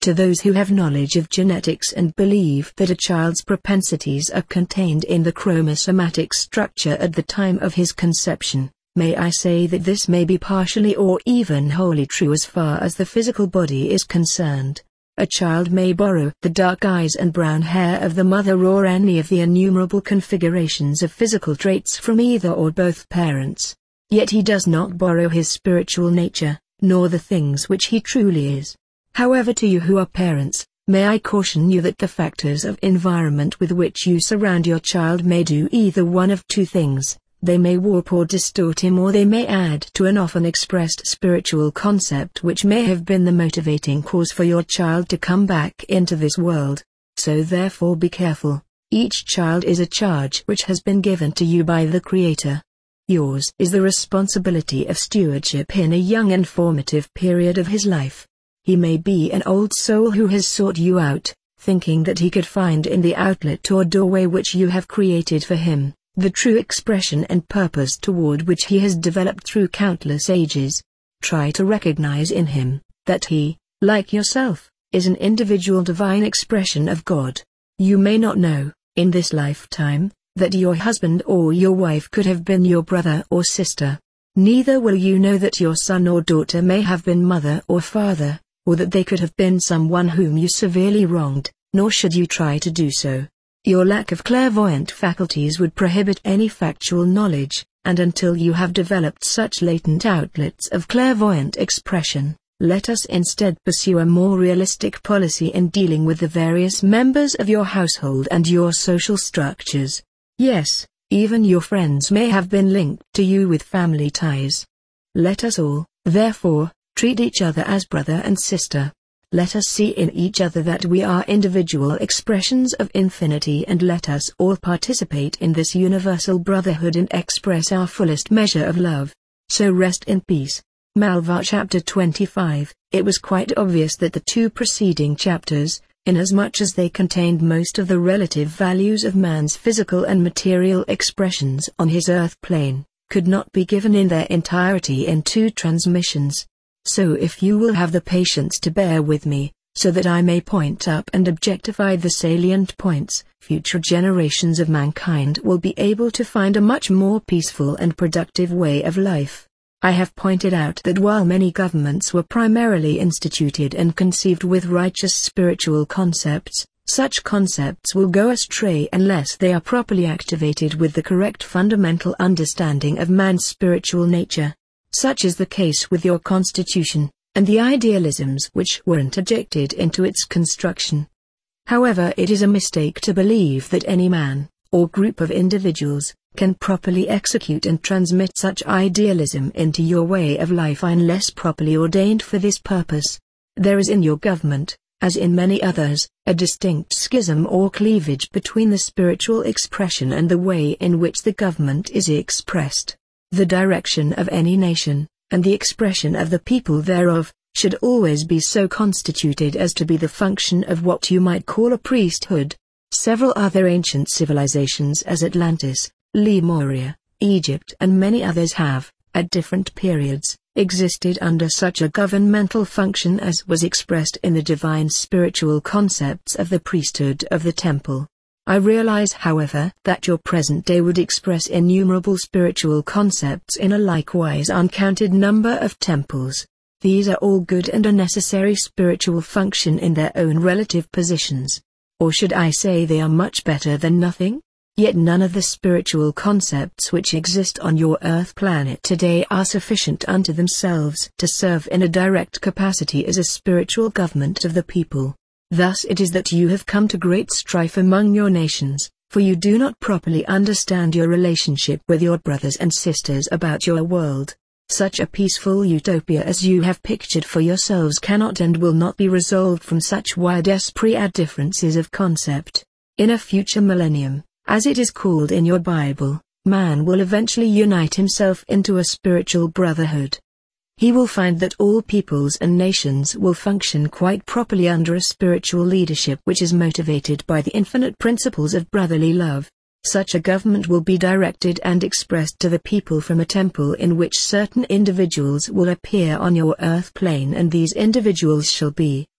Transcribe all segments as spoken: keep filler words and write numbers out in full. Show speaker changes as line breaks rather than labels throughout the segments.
To those who have knowledge of genetics and believe that a child's propensities are contained in the chromosomatic structure at the time of his conception, may I say that this may be partially or even wholly true as far as the physical body is concerned. A child may borrow the dark eyes and brown hair of the mother or any of the innumerable configurations of physical traits from either or both parents. Yet he does not borrow his spiritual nature, nor the things which he truly is. However, to you who are parents, may I caution you that the factors of environment with which you surround your child may do either one of two things. They may warp or distort him, or they may add to an often expressed spiritual concept which may have been the motivating cause for your child to come back into this world. So therefore be careful. Each child is a charge which has been given to you by the Creator. Yours is the responsibility of stewardship in a young and formative period of his life. He may be an old soul who has sought you out, thinking that he could find in the outlet or doorway which you have created for him, the true expression and purpose toward which he has developed through countless ages. Try to recognize in him that he, like yourself, is an individual divine expression of God. You may not know, in this lifetime, that your husband or your wife could have been your brother or sister. Neither will you know that your son or daughter may have been mother or father, or that they could have been someone whom you severely wronged, nor should you try to do so. Your lack of clairvoyant faculties would prohibit any factual knowledge, and until you have developed such latent outlets of clairvoyant expression, let us instead pursue a more realistic policy in dealing with the various members of your household and your social structures. Yes, even your friends may have been linked to you with family ties. Let us all, therefore, treat each other as brother and sister. Let us see in each other that we are individual expressions of infinity, and let us all participate in this universal brotherhood and express our fullest measure of love. So rest in peace. Malvar chapter twenty-five. It was quite obvious that the two preceding chapters, inasmuch as they contained most of the relative values of man's physical and material expressions on his earth plane, could not be given in their entirety in two transmissions. So if you will have the patience to bear with me, so that I may point up and objectify the salient points, future generations of mankind will be able to find a much more peaceful and productive way of life. I have pointed out that while many governments were primarily instituted and conceived with righteous spiritual concepts, such concepts will go astray unless they are properly activated with the correct fundamental understanding of man's spiritual nature. Such is the case with your constitution, and the idealisms which were interjected into its construction. However, it is a mistake to believe that any man, or group of individuals, can properly execute and transmit such idealism into your way of life unless properly ordained for this purpose. There is in your government, as in many others, a distinct schism or cleavage between the spiritual expression and the way in which the government is expressed. The direction of any nation, and the expression of the people thereof, should always be so constituted as to be the function of what you might call a priesthood. Several other ancient civilizations as Atlantis, Lemuria, Egypt and many others have, at different periods, existed under such a governmental function as was expressed in the divine spiritual concepts of the priesthood of the temple. I realize, however, that your present day would express innumerable spiritual concepts in a likewise uncounted number of temples. These are all good and a necessary spiritual function in their own relative positions. Or should I say they are much better than nothing? Yet none of the spiritual concepts which exist on your Earth planet today are sufficient unto themselves to serve in a direct capacity as a spiritual government of the people. Thus it is that you have come to great strife among your nations, for you do not properly understand your relationship with your brothers and sisters about your world. Such a peaceful utopia as you have pictured for yourselves cannot and will not be resolved from such widespread differences of concept. In a future millennium, as it is called in your Bible, man will eventually unite himself into a spiritual brotherhood. He will find that all peoples and nations will function quite properly under a spiritual leadership which is motivated by the infinite principles of brotherly love. Such a government will be directed and expressed to the people from a temple in which certain individuals will appear on your earth plane, and these individuals shall be,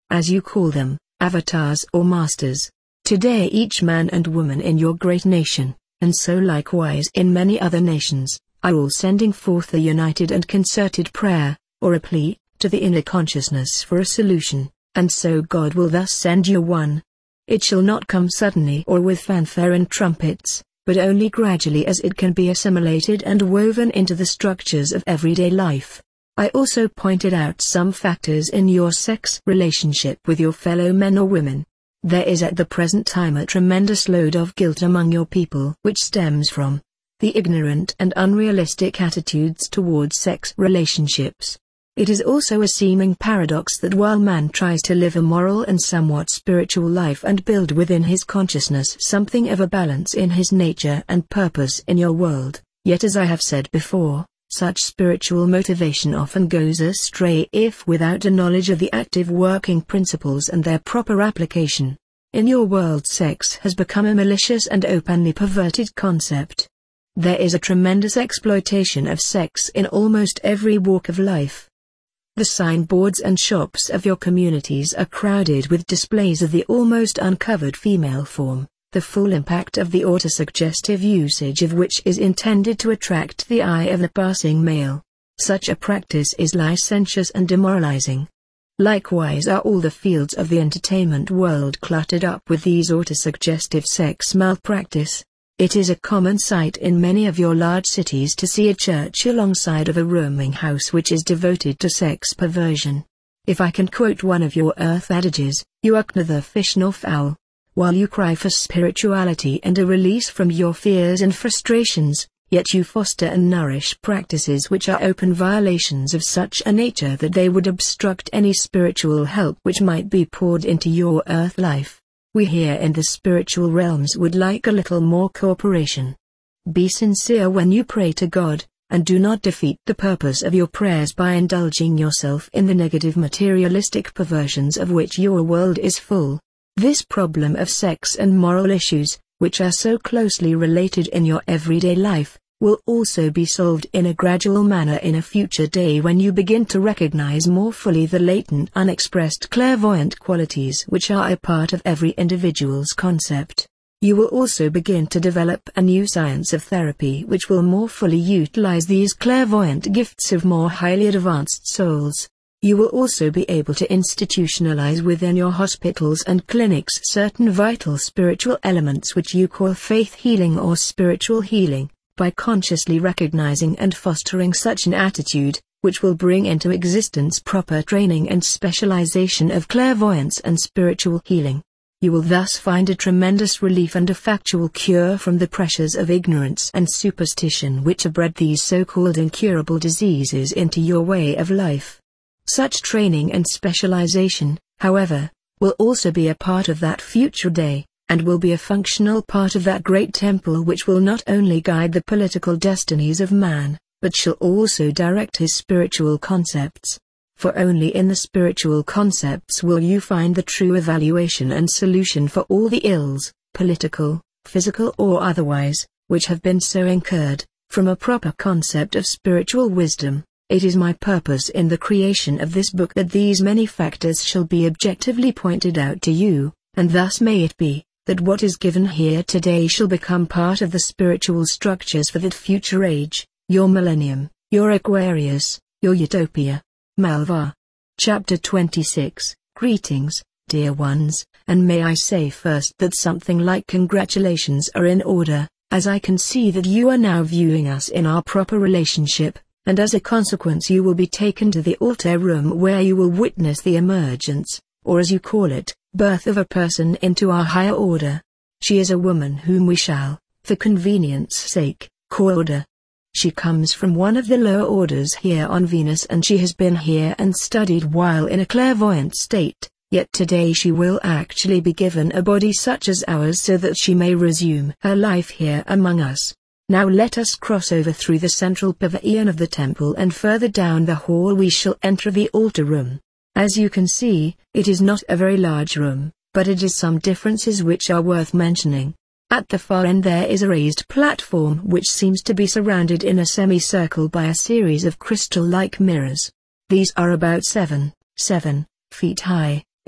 as you call them, avatars or masters. Today each man and woman in your great nation, and so likewise in many other nations, are all sending forth a united and concerted prayer, or a plea, to the inner consciousness for a solution, and so God will thus send you one. It shall not come suddenly or with fanfare and trumpets, but only gradually as it can be assimilated and woven into the structures of everyday life. I also pointed out some factors in your sex relationship with your fellow men or women. There is at the present time a tremendous load of guilt among your people which stems from the ignorant and unrealistic attitudes towards sex relationships. It is also a seeming paradox that while man tries to live a moral and somewhat spiritual life and build within his consciousness something of a balance in his nature and purpose in your world, yet as I have said before, such spiritual motivation often goes astray if without a knowledge of the active working principles and their proper application. In your world sex has become a malicious and openly perverted concept. There is a tremendous exploitation of sex in almost every walk of life. The signboards and shops of your communities are crowded with displays of the almost uncovered female form, the full impact of the autosuggestive usage of which is intended to attract the eye of the passing male. Such a practice is licentious and demoralizing. Likewise are all the fields of the entertainment world cluttered up with these autosuggestive sex malpractice. It is a common sight in many of your large cities to see a church alongside of a rooming house which is devoted to sex perversion. If I can quote one of your earth adages, you are neither fish nor fowl. While you cry for spirituality and a release from your fears and frustrations, yet you foster and nourish practices which are open violations of such a nature that they would obstruct any spiritual help which might be poured into your earth life. We here in the spiritual realms would like a little more cooperation. Be sincere when you pray to God, and do not defeat the purpose of your prayers by indulging yourself in the negative materialistic perversions of which your world is full. This problem of sex and moral issues, which are so closely related in your everyday life, will also be solved in a gradual manner in a future day when you begin to recognize more fully the latent unexpressed clairvoyant qualities which are a part of every individual's concept. You will also begin to develop a new science of therapy which will more fully utilize these clairvoyant gifts of more highly advanced souls. You will also be able to institutionalize within your hospitals and clinics certain vital spiritual elements which you call faith healing or spiritual healing, by consciously recognizing and fostering such an attitude, which will bring into existence proper training and specialization of clairvoyance and spiritual healing. You will thus find a tremendous relief and a factual cure from the pressures of ignorance and superstition which have bred these so-called incurable diseases into your way of life. Such training and specialization, however, will also be a part of that future day, and will be a functional part of that great temple which will not only guide the political destinies of man, but shall also direct his spiritual concepts. For only in the spiritual concepts will you find the true evaluation and solution for all the ills, political, physical or otherwise, which have been so incurred, from a proper concept of spiritual wisdom. It is my purpose in the creation of this book that these many factors shall be objectively pointed out to you, and thus may it be, that what is given here today shall become part of the spiritual structures for that future age, your millennium, your Aquarius, your Utopia. Malvar. Chapter twenty-six, Greetings, dear ones, and may I say first that something like congratulations are in order, as I can see that you are now viewing us in our proper relationship, and as a consequence you will be taken to the altar room where you will witness the emergence, or as you call it, birth of a person into our higher order. She is a woman whom we shall, for convenience sake, call Order. She comes from one of the lower orders here on Venus and she has been here and studied while in a clairvoyant state, yet today she will actually be given a body such as ours so that she may resume her life here among us. Now let us cross over through the central pavilion of the temple and further down the hall we shall enter the altar room. As you can see, it is not a very large room, but it has some differences which are worth mentioning. At the far end there is a raised platform which seems to be surrounded in a semicircle by a series of crystal-like mirrors. These are about seven, seven feet high,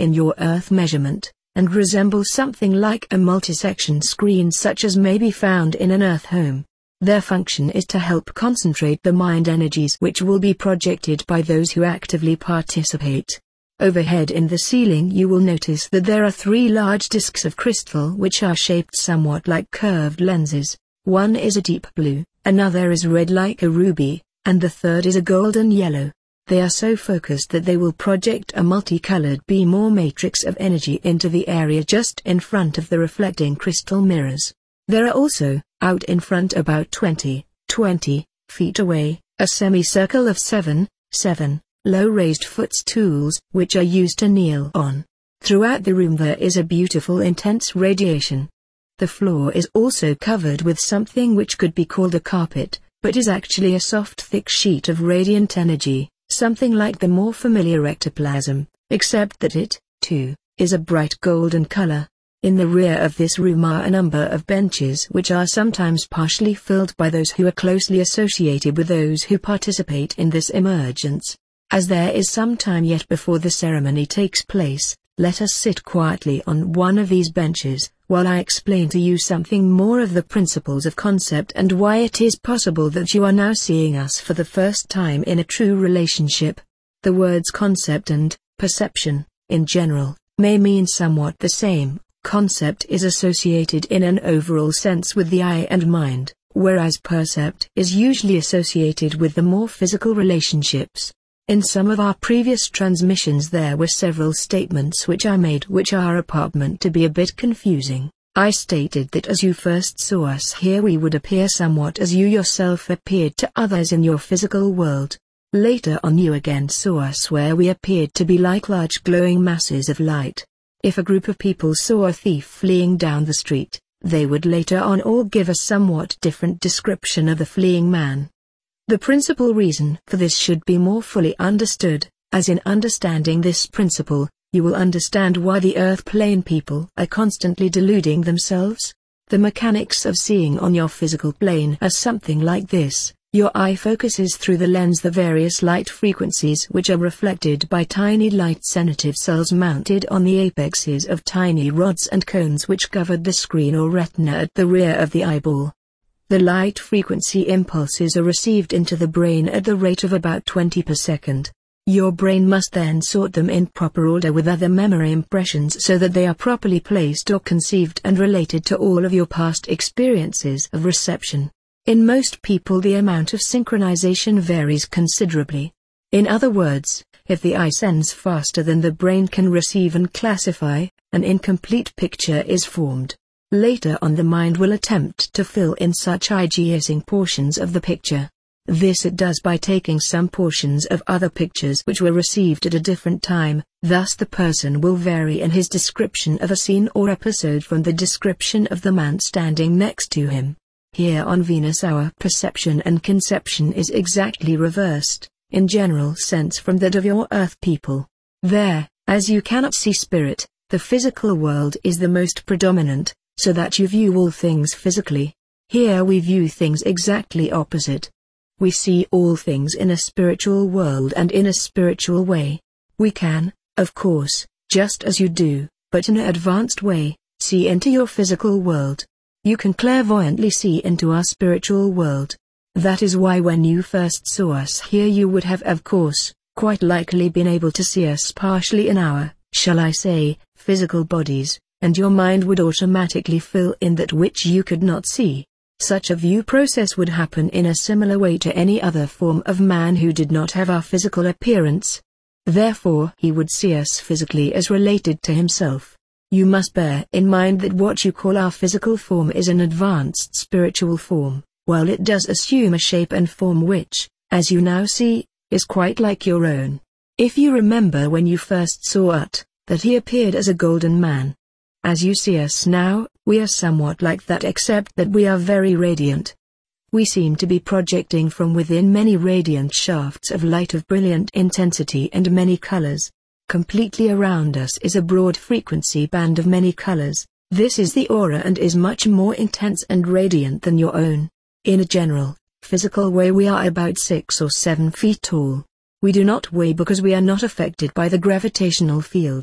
in your Earth measurement, and resemble something like a multi-section screen such as may be found in an Earth home. Their function is to help concentrate the mind energies which will be projected by those who actively participate. Overhead in the ceiling you will notice that there are three large discs of crystal which are shaped somewhat like curved lenses. One is a deep blue, another is red like a ruby, and the third is a golden yellow. They are so focused that they will project a multicolored beam or matrix of energy into the area just in front of the reflecting crystal mirrors. There are also, out in front about twenty, twenty feet away, a semicircle of seven, seven, low raised footstools, which are used to kneel on. Throughout the room there is a beautiful intense radiation. The floor is also covered with something which could be called a carpet, but is actually a soft thick sheet of radiant energy, something like the more familiar ectoplasm, except that it, too, is a bright golden color. In the rear of this room are a number of benches which are sometimes partially filled by those who are closely associated with those who participate in this emergence. As there is some time yet before the ceremony takes place, let us sit quietly on one of these benches, while I explain to you something more of the principles of concept and why it is possible that you are now seeing us for the first time in a true relationship. The words concept and perception, in general, may mean somewhat the same. Concept is associated in an overall sense with the eye and mind, whereas percept is usually associated with the more physical relationships. In some of our previous transmissions there were several statements which I made which are apparent to be a bit confusing. I stated that as you first saw us here we would appear somewhat as you yourself appeared to others in your physical world. Later on you again saw us where we appeared to be like large glowing masses of light. If a group of people saw a thief fleeing down the street, they would later on all give a somewhat different description of the fleeing man. The principal reason for this should be more fully understood, as in understanding this principle, you will understand why the earth plane people are constantly deluding themselves. The mechanics of seeing on your physical plane are something like this. Your eye focuses through the lens the various light frequencies which are reflected by tiny light-sensitive cells mounted on the apexes of tiny rods and cones which covered the screen or retina at the rear of the eyeball. The light frequency impulses are received into the brain at the rate of about twenty per second. Your brain must then sort them in proper order with other memory impressions so that they are properly placed or conceived and related to all of your past experiences of reception. In most people the amount of synchronization varies considerably. In other words, if the eye sends faster than the brain can receive and classify, an incomplete picture is formed. Later on the mind will attempt to fill in such eye-guessing portions of the picture. This it does by taking some portions of other pictures which were received at a different time, thus the person will vary in his description of a scene or episode from the description of the man standing next to him. Here on Venus our perception and conception is exactly reversed, in general sense from that of your Earth people. There, as you cannot see spirit, the physical world is the most predominant, so that you view all things physically. Here we view things exactly opposite. We see all things in a spiritual world and in a spiritual way. We can, of course, just as you do, but in an advanced way, see into your physical world. You can clairvoyantly see into our spiritual world. That is why when you first saw us here you would have of course, quite likely been able to see us partially in our, shall I say, physical bodies, and your mind would automatically fill in that which you could not see. Such a view process would happen in a similar way to any other form of man who did not have our physical appearance. Therefore he would see us physically as related to himself. You must bear in mind that what you call our physical form is an advanced spiritual form, while it does assume a shape and form which, as you now see, is quite like your own. If you remember when you first saw Ut, that he appeared as a golden man. As you see us now, we are somewhat like that except that we are very radiant. We seem to be projecting from within many radiant shafts of light of brilliant intensity and many colors. Completely around us is a broad frequency band of many colors. This is the aura and is much more intense and radiant than your own. In a general, physical way we are about six or seven feet tall. We do not weigh because we are not affected by the gravitational field.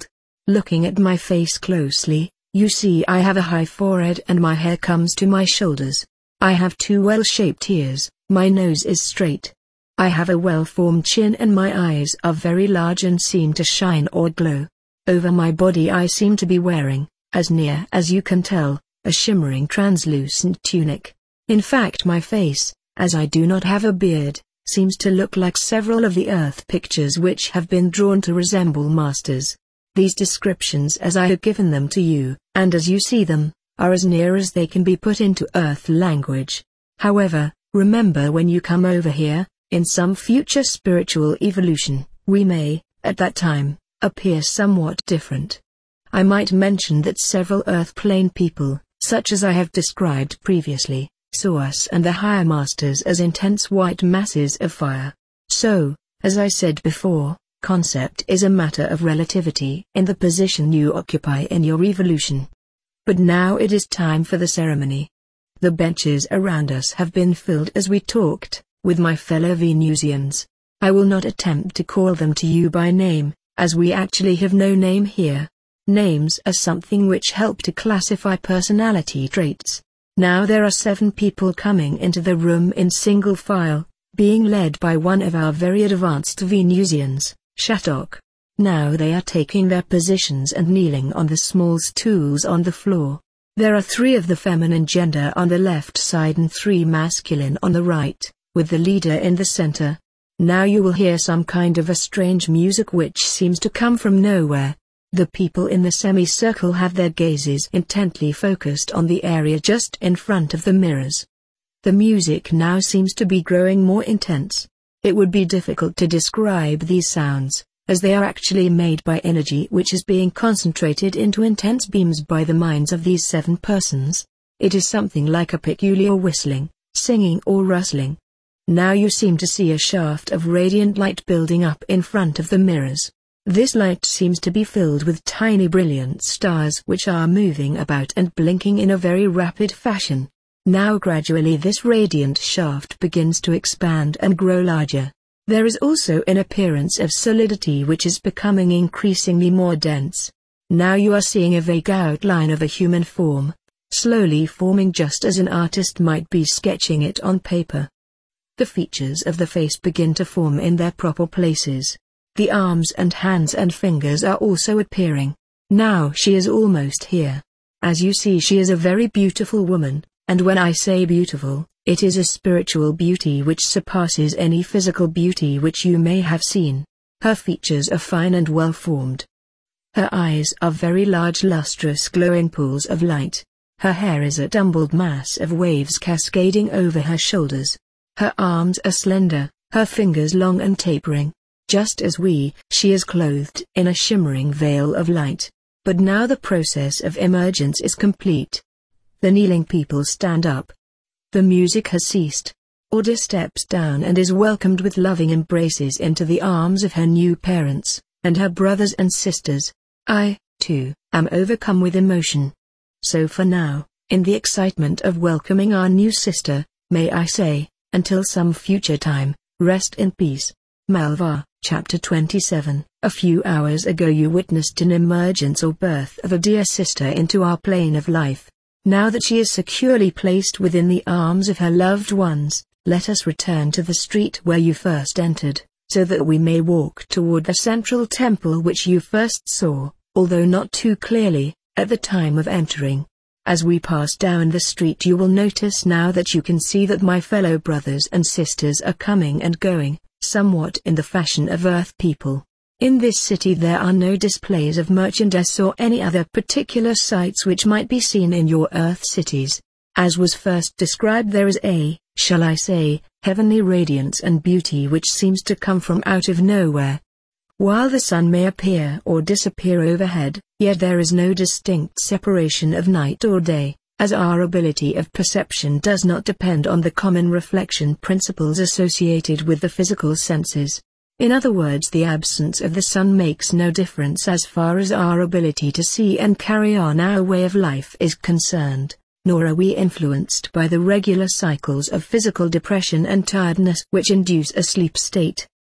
Looking at my face closely, you see I have a high forehead and my hair comes to my shoulders. I have two well-shaped ears, my nose is straight. I have a well-formed chin and my eyes are very large and seem to shine or glow. Over my body I seem to be wearing, as near as you can tell, a shimmering translucent tunic. In fact my face, as I do not have a beard, seems to look like several of the earth pictures which have been drawn to resemble masters. These descriptions as I have given them to you, and as you see them, are as near as they can be put into earth language. However, remember when you come over here, in some future spiritual evolution, we may, at that time, appear somewhat different. I might mention that several earth plane people, such as I have described previously, saw us and the higher masters as intense white masses of fire. So, as I said before, concept is a matter of relativity in the position you occupy in your evolution. But now it is time for the ceremony. The benches around us have been filled as we talked, with my fellow Venusians. I will not attempt to call them to you by name, as we actually have no name here. Names are something which help to classify personality traits. Now there are seven people coming into the room in single file, being led by one of our very advanced Venusians, Shattuck. Now they are taking their positions and kneeling on the small stools on the floor. There are three of the feminine gender on the left side and three masculine on the right, with the leader in the center. Now you will hear some kind of a strange music which seems to come from nowhere. The people in the semicircle have their gazes intently focused on the area just in front of the mirrors. The music now seems to be growing more intense. It would be difficult to describe these sounds, as they are actually made by energy which is being concentrated into intense beams by the minds of these seven persons. It is something like a peculiar whistling, singing or rustling. Now you seem to see a shaft of radiant light building up in front of the mirrors. This light seems to be filled with tiny brilliant stars which are moving about and blinking in a very rapid fashion. Now gradually this radiant shaft begins to expand and grow larger. There is also an appearance of solidity which is becoming increasingly more dense. Now you are seeing a vague outline of a human form, slowly forming just as an artist might be sketching it on paper. The features of the face begin to form in their proper places. The arms and hands and fingers are also appearing. Now she is almost here. As you see, she is a very beautiful woman, and when I say beautiful, it is a spiritual beauty which surpasses any physical beauty which you may have seen. Her features are fine and well formed. Her eyes are very large, lustrous, glowing pools of light. Her hair is a tumbled mass of waves cascading over her shoulders. Her arms are slender, her fingers long and tapering. Just as we, she is clothed in a shimmering veil of light. But now the process of emergence is complete. The kneeling people stand up. The music has ceased. Order steps down and is welcomed with loving embraces into the arms of her new parents, and her brothers and sisters. I, too, am overcome with emotion. So for now, in the excitement of welcoming our new sister, may I say, until some future time, rest in peace. Malvar, Chapter twenty-seven. A few hours ago you witnessed an emergence or birth of a dear sister into our plane of life. Now that she is securely placed within the arms of her loved ones, let us return to the street where you first entered, so that we may walk toward the central temple which you first saw, although not too clearly, at the time of entering. As we pass down the street you will notice now that you can see that my fellow brothers and sisters are coming and going, somewhat in the fashion of Earth people. In this city there are no displays of merchandise or any other particular sights which might be seen in your Earth cities. As was first described, there is a, shall I say, heavenly radiance and beauty which seems to come from out of nowhere. While the sun may appear or disappear overhead, yet there is no distinct separation of night or day, as our ability of perception does not depend on the common reflection principles associated with the physical senses. In other words, the absence of the sun makes no difference as far as our ability to see and carry on our way of life is concerned, nor are we influenced by the regular cycles of physical depression and tiredness which induce a sleep state.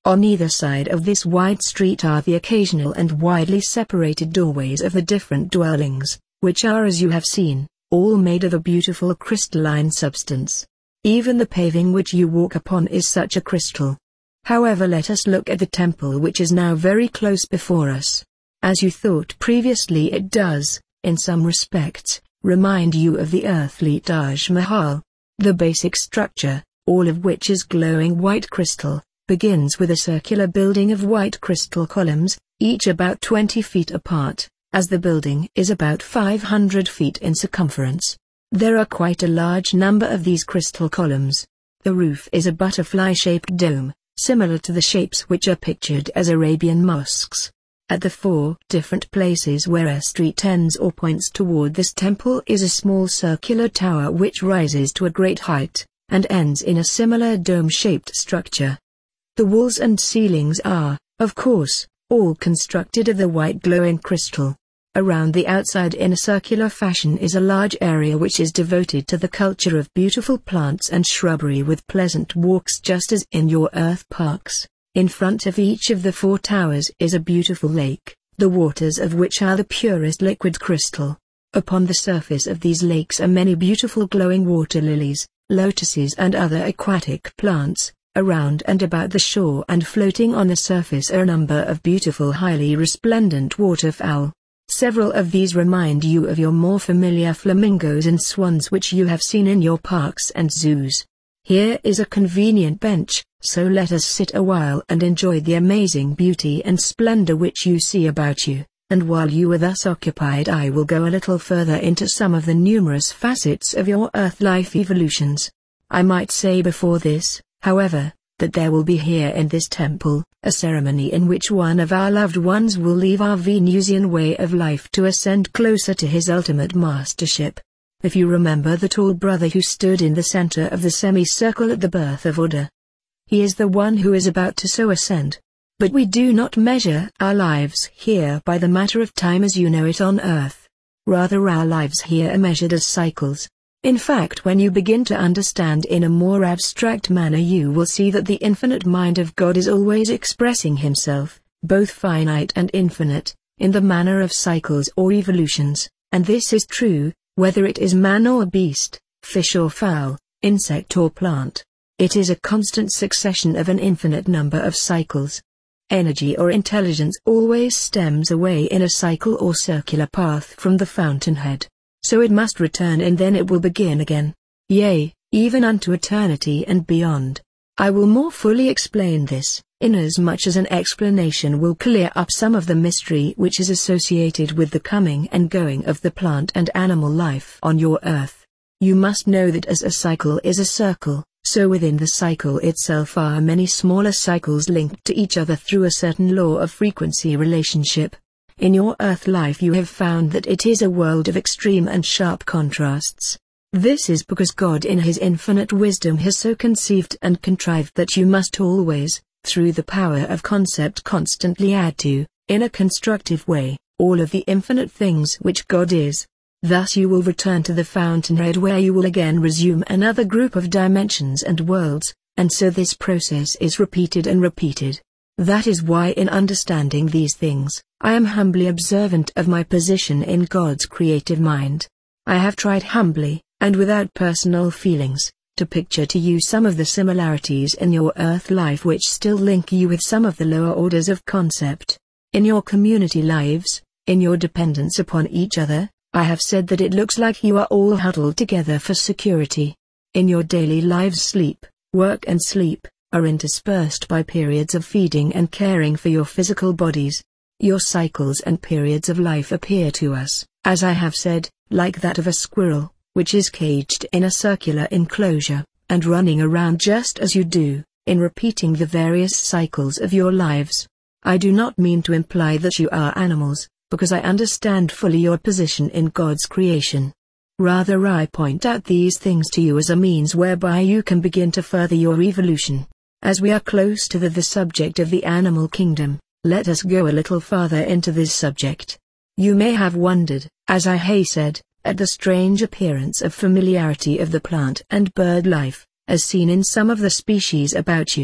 On either side of this wide street are the occasional and widely separated doorways of the different dwellings, which are, as you have seen, all made of a beautiful crystalline substance. Even the paving which you walk upon is such a crystal. However, let us look at the temple which is now very close before us. As you thought previously, it does, in some respects, remind you of the earthly Taj Mahal. The basic structure, all of which is glowing white crystal, begins with a circular building of white crystal columns, each about twenty feet apart, as the building is about five hundred feet in circumference. There are quite a large number of these crystal columns. The roof is a butterfly-shaped dome, similar to the shapes which are pictured as Arabian mosques. At the four different places where a street ends or points toward this temple is a small circular tower which rises to a great height, and ends in a similar dome-shaped structure. The walls and ceilings are, of course, all constructed of the white glowing crystal. Around the outside in a circular fashion is a large area which is devoted to the culture of beautiful plants and shrubbery with pleasant walks just as in your earth parks. In front of each of the four towers is a beautiful lake, the waters of which are the purest liquid crystal. Upon the surface of these lakes are many beautiful glowing water lilies, lotuses and other aquatic plants. Around and about the shore and floating on the surface are a number of beautiful highly resplendent waterfowl. Several of these remind you of your more familiar flamingos and swans which you have seen in your parks and zoos. Here is a convenient bench, so let us sit a while and enjoy the amazing beauty and splendor which you see about you, and while you are thus occupied I will go a little further into some of the numerous facets of your earth life evolutions. I might say before this, however, that there will be here in this temple, a ceremony in which one of our loved ones will leave our Venusian way of life to ascend closer to his ultimate mastership. If you remember the tall brother who stood in the center of the semicircle at the birth of order, he is the one who is about to so ascend. But we do not measure our lives here by the matter of time as you know it on earth. Rather, our lives here are measured as cycles. In fact, when you begin to understand in a more abstract manner, you will see that the infinite mind of God is always expressing himself, both finite and infinite, in the manner of cycles or evolutions, and this is true, whether it is man or beast, fish or fowl, insect or plant. It is a constant succession of an infinite number of cycles. Energy or intelligence always stems away in a cycle or circular path from the fountainhead. So it must return and then it will begin again. Yea, even unto eternity and beyond. I will more fully explain this, inasmuch as an explanation will clear up some of the mystery which is associated with the coming and going of the plant and animal life on your earth. You must know that as a cycle is a circle, so within the cycle itself are many smaller cycles linked to each other through a certain law of frequency relationship. In your earth life you have found that it is a world of extreme and sharp contrasts. This is because God in his infinite wisdom has so conceived and contrived that you must always, through the power of concept, constantly add to, in a constructive way, all of the infinite things which God is. Thus you will return to the fountainhead where you will again resume another group of dimensions and worlds, and so this process is repeated and repeated. That is why in understanding these things, I am humbly observant of my position in God's creative mind. I have tried humbly, and without personal feelings, to picture to you some of the similarities in your earth life which still link you with some of the lower orders of concept. In your community lives, in your dependence upon each other, I have said that it looks like you are all huddled together for security. In your daily lives, sleep, work and sleep are interspersed by periods of feeding and caring for your physical bodies. Your cycles and periods of life appear to us, as I have said, like that of a squirrel, which is caged in a circular enclosure, and running around just as you do, in repeating the various cycles of your lives. I do not mean to imply that you are animals, because I understand fully your position in God's creation. Rather, I point out these things to you as a means whereby you can begin to further your evolution. As we are close to the, the subject of the animal kingdom, let us go a little farther into this subject. You may have wondered, as I have said, at the strange appearance of familiarity of the plant and bird life, as seen in some of the species about you.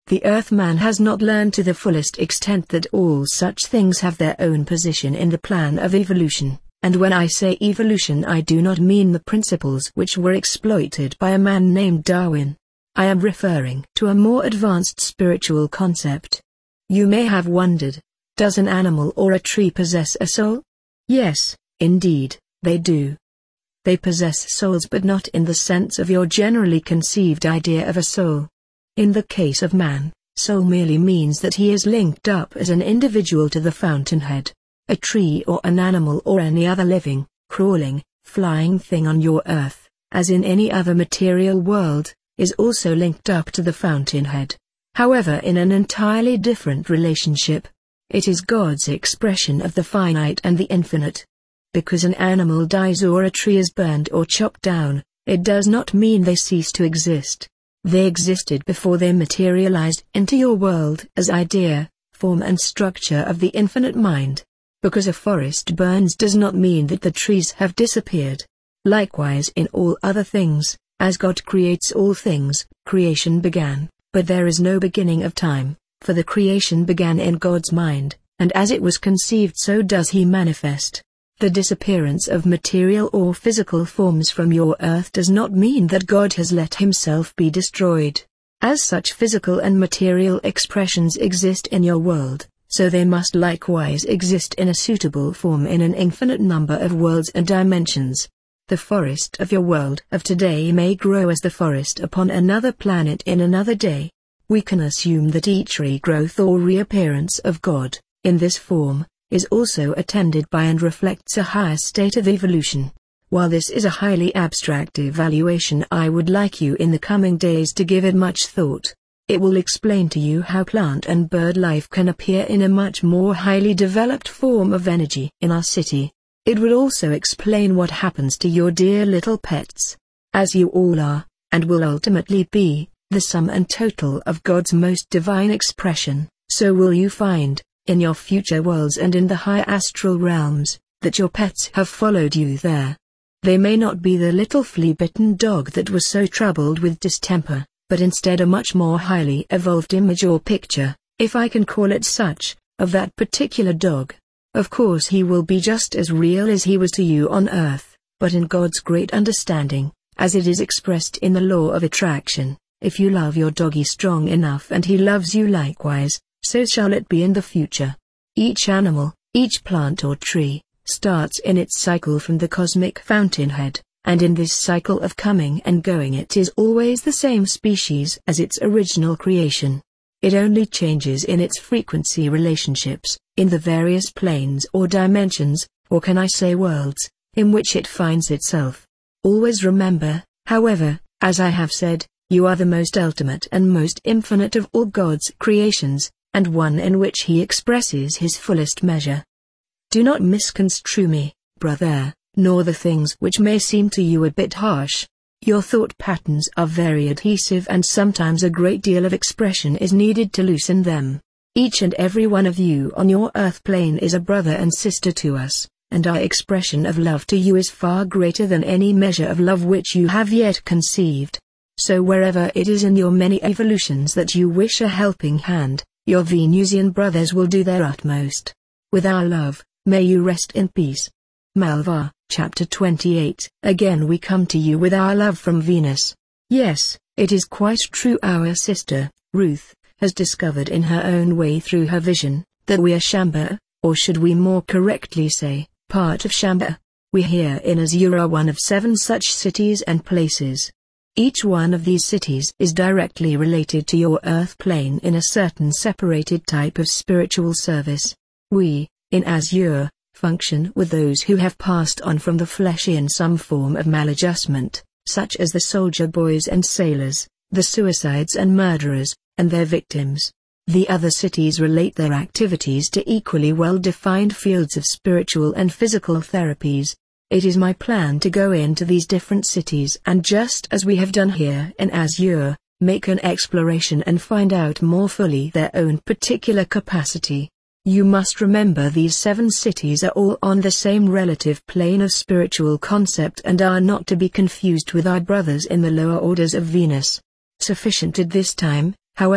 The Earthman has not learned to the fullest extent that all such things have their own position in the plan of evolution, and when I say evolution I do not mean the principles which were exploited by a man named Darwin. I am referring to a more advanced spiritual concept. You may have wondered, does an animal or a tree possess a soul? Yes, indeed, they do. They possess souls, but not in the sense of your generally conceived idea of a soul. In the case of man, soul merely means that he is linked up as an individual to the fountainhead. A tree or an animal or any other living, crawling, flying thing on your earth, as in any other material world, is also linked up to the fountainhead. However, in an entirely different relationship. It is God's expression of the finite and the infinite. Because an animal dies or a tree is burned or chopped down, it does not mean they cease to exist. They existed before they materialized into your world as idea, form and structure of the infinite mind. Because a forest burns does not mean that the trees have disappeared. Likewise in all other things, as God creates all things, creation began, but there is no beginning of time, for the creation began in God's mind, and as it was conceived so does He manifest. The disappearance of material or physical forms from your earth does not mean that God has let Himself be destroyed. As such physical and material expressions exist in your world, so they must likewise exist in a suitable form in an infinite number of worlds and dimensions. The forest of your world of today may grow as the forest upon another planet in another day. We can assume that each regrowth or reappearance of God, in this form, is also attended by and reflects a higher state of evolution. While this is a highly abstract evaluation, I would like you in the coming days to give it much thought. It will explain to you how plant and bird life can appear in a much more highly developed form of energy in our city. It will also explain what happens to your dear little pets. As you all are, and will ultimately be, the sum and total of God's most divine expression, so will you find, in your future worlds and in the higher astral realms, that your pets have followed you there. They may not be the little flea-bitten dog that was so troubled with distemper, but instead a much more highly evolved image or picture, if I can call it such, of that particular dog. Of course he will be just as real as he was to you on earth, but in God's great understanding, as it is expressed in the law of attraction. If you love your doggy strong enough and he loves you likewise, so shall it be in the future. Each animal, each plant or tree, starts in its cycle from the cosmic fountainhead, and in this cycle of coming and going it is always the same species as its original creation. It only changes in its frequency relationships, in the various planes or dimensions, or can I say worlds, in which it finds itself. Always remember, however, as I have said, you are the most ultimate and most infinite of all God's creations, and one in which He expresses His fullest measure. Do not misconstrue me, brother, nor the things which may seem to you a bit harsh. Your thought patterns are very adhesive and sometimes a great deal of expression is needed to loosen them. Each and every one of you on your earth plane is a brother and sister to us, and our expression of love to you is far greater than any measure of love which you have yet conceived. So wherever it is in your many evolutions that you wish a helping hand, your Venusian brothers will do their utmost. With our love, may you rest in peace. Malvar, Chapter twenty-eight. Again we come to you with our love from Venus. Yes, it is quite true, our sister, Ruth, has discovered in her own way through her vision, that we are Shamba, or should we more correctly say, part of Shamba. We here in Azure are one of seven such cities and places. Each one of these cities is directly related to your earth plane in a certain separated type of spiritual service. We, in Azure, function with those who have passed on from the flesh in some form of maladjustment, such as the soldier boys and sailors, the suicides and murderers, and their victims. The other cities relate their activities to equally well-defined fields of spiritual and physical therapies. It is my plan to go into these different cities and, just as we have done here in Azure, make an exploration and find out more fully their own particular capacity. You must remember these seven cities are all on the same relative plane of spiritual concept and are not to be confused with our brothers in the lower orders of Venus. Sufficient at this time, however,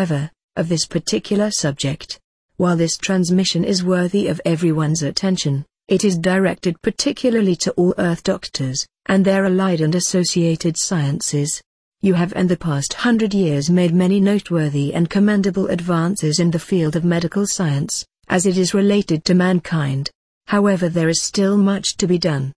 of this particular subject. While this transmission is worthy of everyone's attention, it is directed particularly to all Earth doctors, and their allied and associated sciences. You have in the past hundred years made many noteworthy and commendable advances in the field of medical science, as it is related to mankind. However, there is still much to be done.